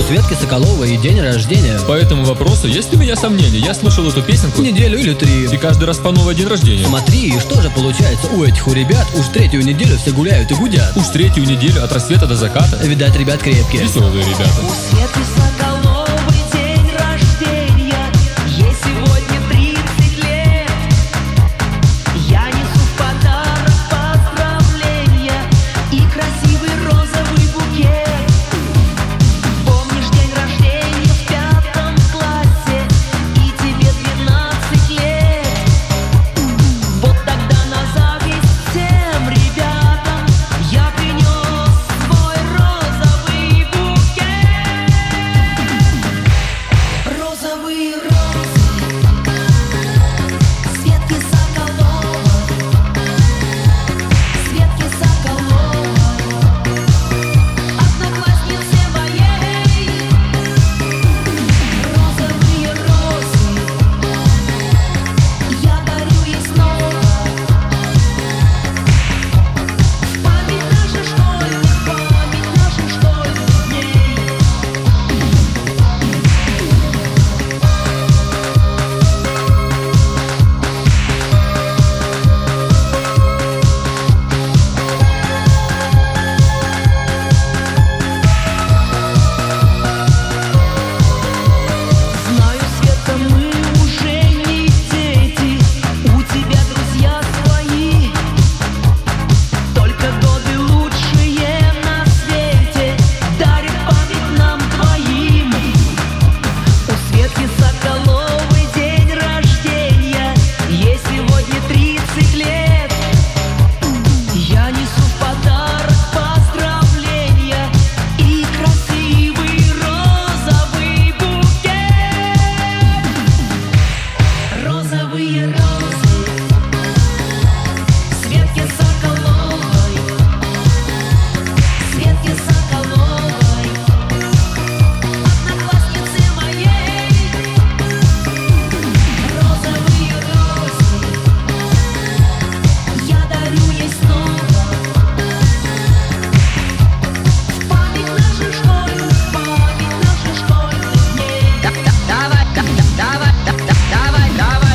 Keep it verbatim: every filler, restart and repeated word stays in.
Светки Соколовой и день рождения. По этому вопросу есть у меня сомнения. Я слушал эту песенку Неделю или три. и каждый раз по новой день рождения. Смотри, и что же получается у этих у ребят? Уж третью неделю все гуляют и гудят. Уж третью неделю от рассвета до заката. Видать, ребят крепкие. Веселые ребята. У Светки